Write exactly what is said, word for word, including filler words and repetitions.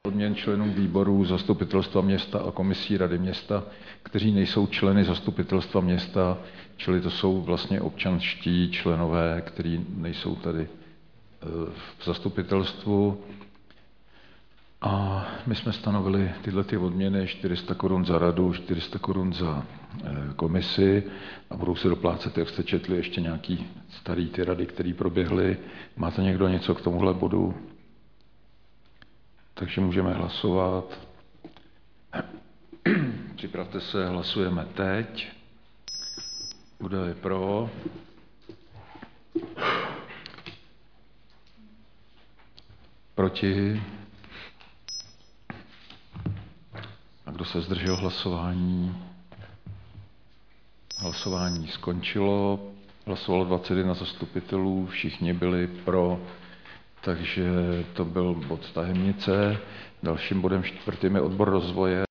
odměn členů výborů zastupitelstva města a komisí rady města, kteří nejsou členy zastupitelstva města, čili to jsou vlastně občanští členové, kteří nejsou tady v zastupitelstvu. A my jsme stanovili tyhle ty odměny čtyři sta korun za radu, čtyři sta korun za komisi a budou se doplácet, jak jste četli, ještě nějaký starý ty rady, které proběhly. Máte někdo něco k tomuhle bodu? Takže můžeme hlasovat. Připravte se, hlasujeme teď. Kdo je pro? Proti? A kdo se zdržel hlasování? Hlasování skončilo. Hlasovalo dvacet jedna zastupitelů, všichni byli pro, takže to byl bod tajemnice. Dalším bodem čtvrtým je odbor rozvoje.